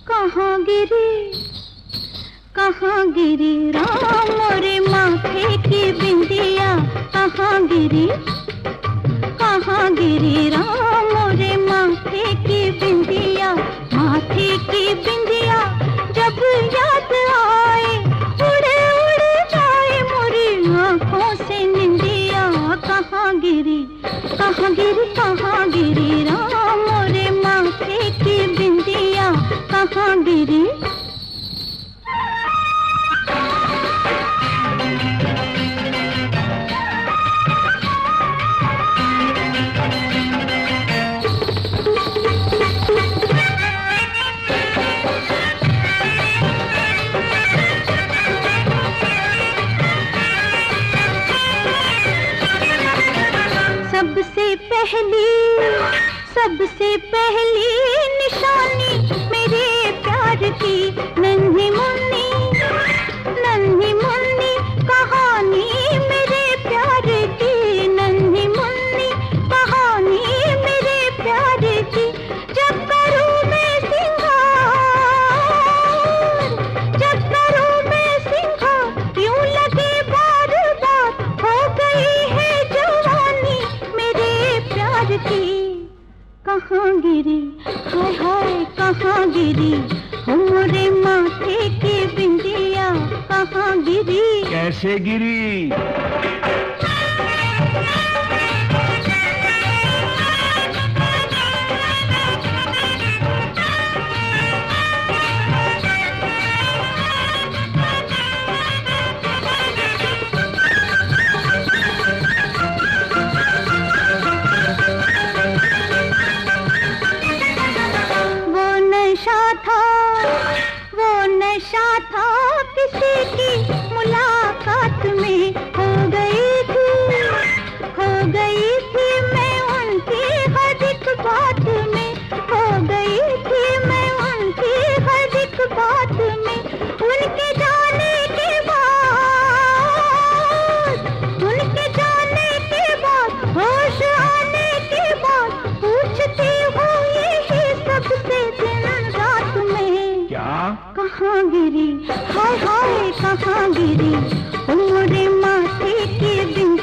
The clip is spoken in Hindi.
कहाँ गिरी राम मोरे माथे की बिंदिया, कहाँ गिरी राम मोरे माथे की बिंदिया। माथे की बिंदिया जब याद आए, उड़े उड़े जाए मोरी आँखों से निंदिया। कहाँ गिरी राम मोरे माथे की बिंदिया, कहाँ गिरी। सबसे पहली निशानी मेरे प्यार की, नन्ही मुन्नी कहानी मेरे प्यार की, नन्ही मुन्नी कहानी मेरे प्यार की। जब करूँ मैं सिंगार यूं लगे बार बार, हो गई है जवानी मेरे प्यार की। कहाँ गिरी हाय कहाँ गिरी मोरे माथे की बिंदिया, कहाँ गिरी। कैसे गिरी? नशा था किसी की मुलाकात में, हो गई थी मैं उनकी हर एक बात में, हो गई थी मैं उनकी हर एक बात में। उनके जाने के बाद होश आने के बाद पूछती हूँ यही सबसे दिन रात में। क्या? कहाँ गिरी हाय कहाँ गिरी मोरे माथे की बिंदिया।